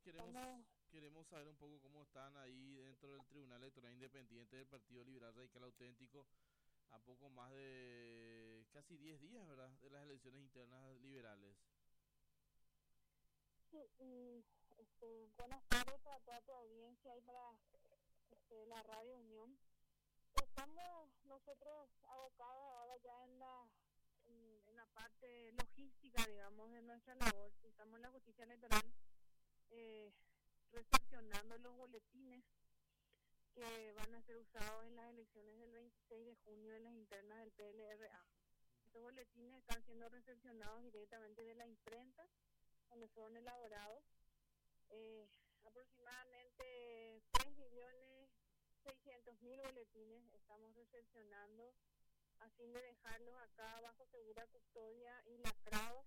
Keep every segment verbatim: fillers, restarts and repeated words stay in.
queremos, Estamos, queremos saber un poco cómo están ahí dentro del Tribunal Electoral Independiente del Partido Liberal Radical Auténtico, a poco más de casi diez días, ¿verdad?, de las elecciones internas liberales. sí, y, este, buenas tardes para toda tu audiencia y para este, la Radio Unión. Estamos nosotros abocados ahora ya en la, en, en la parte logística, digamos, de nuestra labor. Estamos en la justicia electoral eh, recepcionando los boletines que van a ser usados en las elecciones del veintiséis de junio de las internas del P L R A. Estos boletines están siendo recepcionados directamente de la imprenta, donde fueron elaborados eh, aproximadamente tres millones seiscientos mil boletines estamos recepcionando a fin de dejarlos acá bajo segura custodia y lacrados.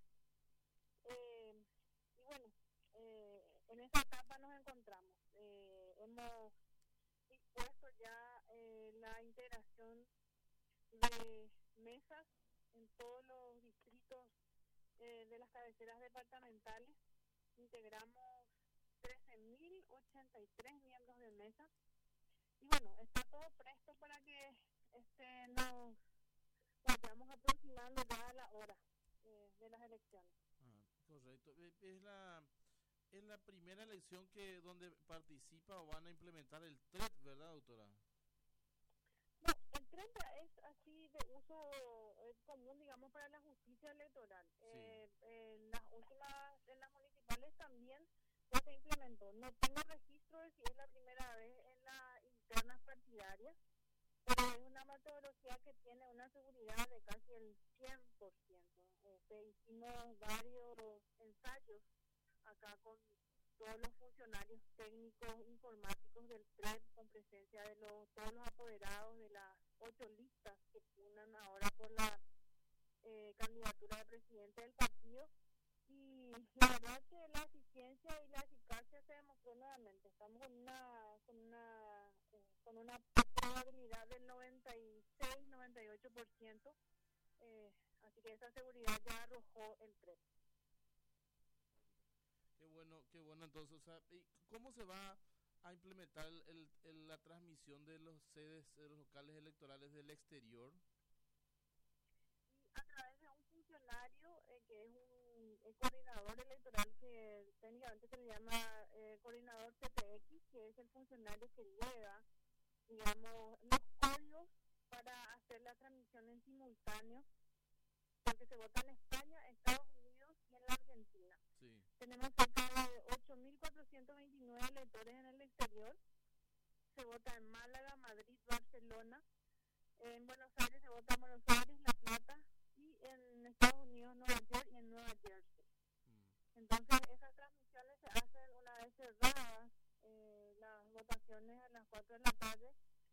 Eh, y bueno, eh, en esa etapa nos encontramos. Eh, hemos dispuesto ya eh, la integración de mesas en todos los distritos eh, de las cabeceras departamentales. Integramos trece mil ochenta y tres miembros de mesa y bueno, está todo presto para que este nos vayamos aproximando ya a la hora eh, de las elecciones. Ah, correcto. Eh, Es la, es la primera elección que donde participa o van a implementar el T R E T, ¿verdad, doctora? No, el treinta es así de uso eh, común, digamos, para la justicia electoral. Sí. Eh, en las últimas, en las municipales también ya se implementó. No tengo registro de si es la primera vez en las internas partidarias, pero es una metodología que tiene una seguridad de casi el cien por ciento. Este, hicimos varios ensayos acá con todos los funcionarios técnicos informáticos del T R E T, con presencia de los, todos los apoderados de las ocho listas que pugnan ahora por la eh, candidatura de presidente del partido. Y la verdad que la eficiencia y la eficacia se demostró nuevamente. Estamos con una con una eh, con una probabilidad del noventa y seis noventa y ocho por ciento, eh, así que esa seguridad ya arrojó el T R E T. Qué bueno, qué bueno entonces. O sea, ¿y cómo se va a implementar el, el- el- la transmisión de los sedes de los locales electorales del exterior? Y a través de un funcionario eh, que es un el coordinador electoral, que técnicamente se le llama eh, coordinador C T X, que es el funcionario que lleva, digamos, los códigos para hacer la transmisión en simultáneo, porque se vota en España, Estados Unidos y en la Argentina. Sí. Tenemos cerca de ocho mil cuatrocientos veintinueve electores en el exterior. Se vota en Málaga, Madrid, Barcelona. En Buenos Aires se vota en Buenos Aires, La Plata, y en Estados Unidos, Nueva York y en Nueva Jersey. Mm. Entonces, esas transmisiones se hacen una vez cerradas eh, las votaciones a las cuatro de la tarde.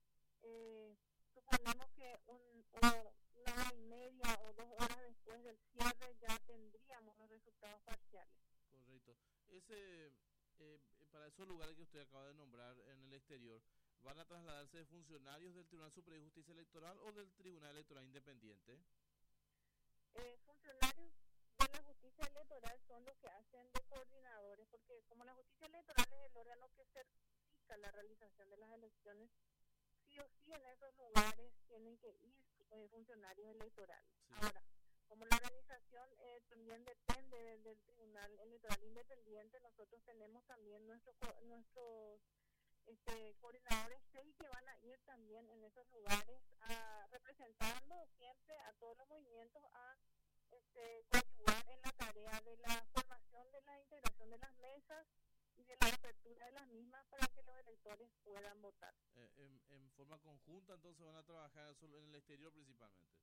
Eh, suponemos que un, o una hora y media o dos horas después del cierre ya tendríamos los resultados parciales. Correcto. Ese, eh, para esos lugares que usted acaba de nombrar en el exterior, ¿van a trasladarse funcionarios del Tribunal Superior de Justicia Electoral o del Tribunal Electoral Independiente? Eh, funcionarios de la justicia electoral son los que hacen de coordinadores, porque como la justicia electoral es el órgano que certifica la realización de las elecciones, sí o sí en esos lugares tienen que ir eh, funcionarios electorales. Sí. Ahora, como la organización eh, también depende del, del Tribunal Electoral Independiente, nosotros tenemos también nuestros nuestros este, coordinadores sí que van a ir también en esos lugares a, representando siempre a todos los movimientos a este, coadyuvar en la tarea de la formación, de la integración de las mesas y de la apertura de las mismas para que los electores puedan votar. Eh, en, en forma conjunta, entonces van a trabajar solo en el exterior principalmente.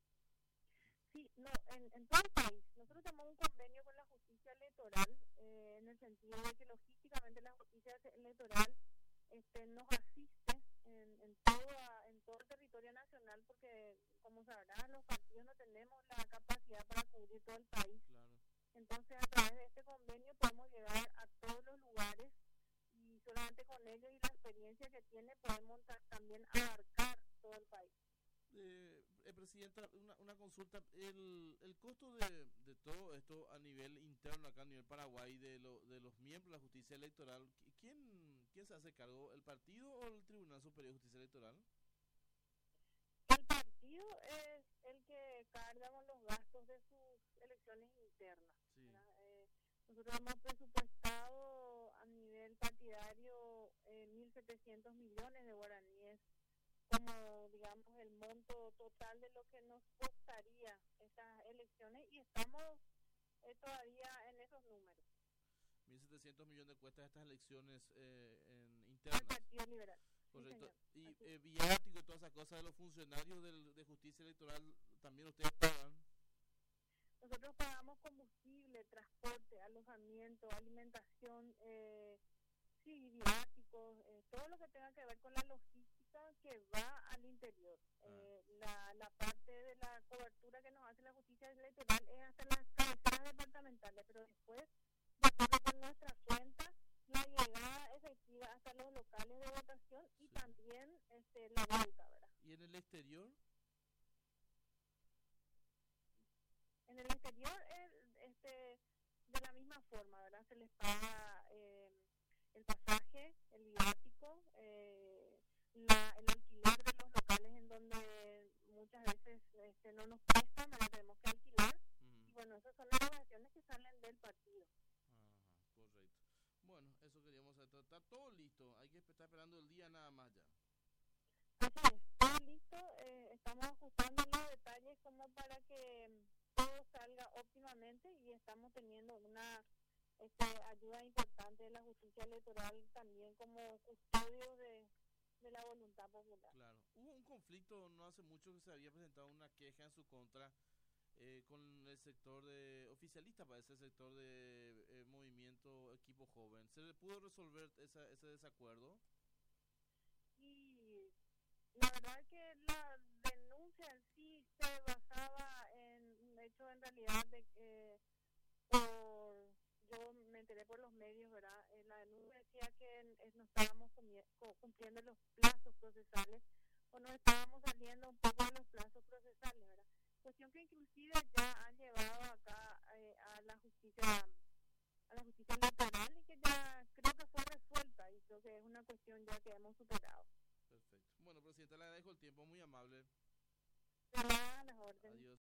Sí, no, en, en todo el país. Nosotros tenemos un convenio con la justicia electoral eh, en el sentido de que logísticamente la justicia electoral este, nos asiste en, en, todo, en todo el territorio nacional, porque como sabrán, los partidos no tenemos la capacidad para cubrir todo el país. Claro. Entonces, a través de este convenio podemos llegar a todos los lugares y solamente con ellos y la experiencia que tiene podemos también abarcar todo el país. Eh, eh, Presidenta, una, una consulta. El, el costo de, de todo esto a nivel interno, acá a nivel Paraguay, de, lo, de los miembros de la justicia electoral, ¿quién, quién se hace cargo? ¿El partido o el Tribunal Superior de Justicia Electoral? El partido es el que carga con los gastos de sus elecciones internas. Sí. Eh, nosotros hemos presupuestado a nivel partidario eh, mil setecientos millones de guaraníes como, digamos, el monto total de lo que nos costaría estas elecciones y estamos eh, todavía en esos números. mil setecientos millones de cuestas estas elecciones eh, en Al internas. Partido Liberal. Correcto. Sí, y Así eh, viático y todas esas cosas de los funcionarios del, de justicia electoral, ¿también ustedes pagan? Nosotros pagamos combustible, transporte, alojamiento, alimentación, eh, sí, viáticos, eh, todo lo que tenga que ver con la logística que va al interior. Ah. Eh, la, la parte de la cobertura que nos hace la justicia electoral es hasta las cabeceras departamentales, pero después, de acuerdo con nuestra cuenta, la llegada efectiva hasta los locales de votación y Sí. también este, la vuelta, ¿verdad? ¿Y en el exterior? En el exterior, el, este, de la misma forma, ¿verdad? Se les paga eh, el pasaje, el viático, eh, la, el alquiler de los locales en donde muchas veces este, no nos prestan, ¿verdad? Tenemos que alquilar. Uh-huh. Y bueno, esas son las obligaciones que salen del partido. Ajá, correcto. Bueno, eso queríamos saber. Está todo listo. Hay que estar esperando el día nada más ya. Así es, todo listo. Eh, estamos ajustando los detalles como para que todo salga óptimamente y estamos teniendo una este, ayuda importante de la justicia electoral también como custodio de, de la voluntad popular. Claro. Hubo un conflicto no hace mucho que se había presentado una queja en su contra eh, con el sector de oficialista, parece el sector de eh, movimiento equipo joven. ¿Se le pudo resolver esa, ese desacuerdo? Y la verdad que la denuncia en sí se basaba en un hecho en realidad de que por, yo me enteré por los medios, ¿verdad? Eh, la denuncia decía que eh, no estábamos cumpliendo los plazos procesales o no estábamos saliendo un poco de los plazos procesales, ¿verdad? Cuestión que inclusive ya han llevado acá eh, a la justicia a la justicia electoral y que ya creo que fue resuelta y creo que es una cuestión ya que hemos superado. Perfecto. Bueno, Presidenta, le agradezco el tiempo, muy amable. De nada, las órdenes. Adiós.